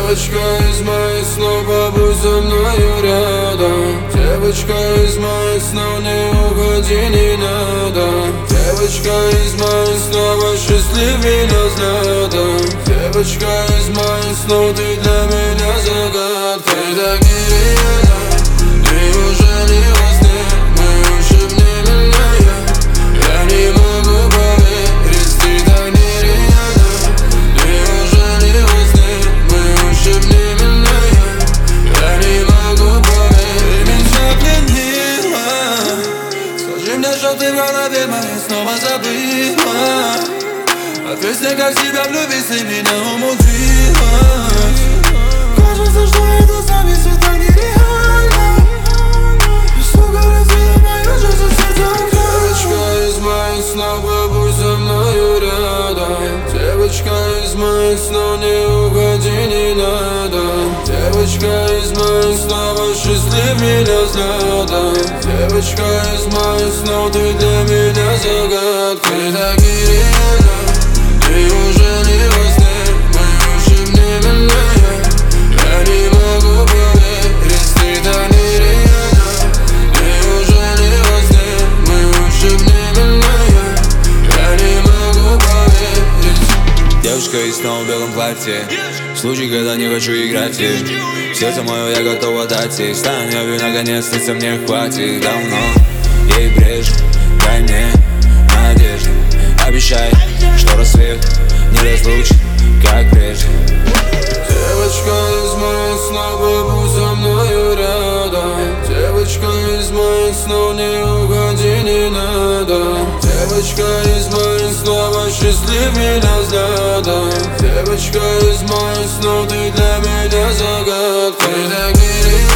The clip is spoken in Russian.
Девочка из моих снов, побудь со мною рядом. Девочка из моих снов, не уходи, не надо. Девочка из моих снов, осчастливь меня взглядом. Девочка из моих снов, ты для меня загадка. Ты так нереальна, неужели во сне мы ушибленные? Я не могу поверить, ты так нереальна. Неужели во сне мы ушибленные? Я не могу поверить. Ты меня пленила. Скажи мне, что ты в голове моей снова забыла. Ответь мне, как себя влюбить, ты меня умудрилась. Кажется, что это с нами все так нереально. И сука, разбила мою жизнь, сердце. Девочка из моих снов, побудь со мною рядом. Девочка из моих снов, не уходи, не надо. Девочка из моих снов, осчастливь меня взглядом. Девочка из моих снов, ты для меня загадка. Ты так нереальна. Неужели во сне мы ушибленные? Я не могу поверить, ты так нереальна. Неужели во сне мы ушибленные? Я не могу поверить. Девушка из снов в белом платье, случай, когда не хочу играть ей. Сердце мое я готов отдать ей. Стань я наконец, снится мне хватит давно. Ей брешь, дай мне надежду. Обещай, что рассвет не разлучит, как прежде. Девочка из моих снов, побудь со мною рядом. Девочка из моих снов, не уходи, не надо. Девочка из моих снов, осчастливь меня взглядом. Девочка из моих снов, ты для меня загадка. Ты так нереальна.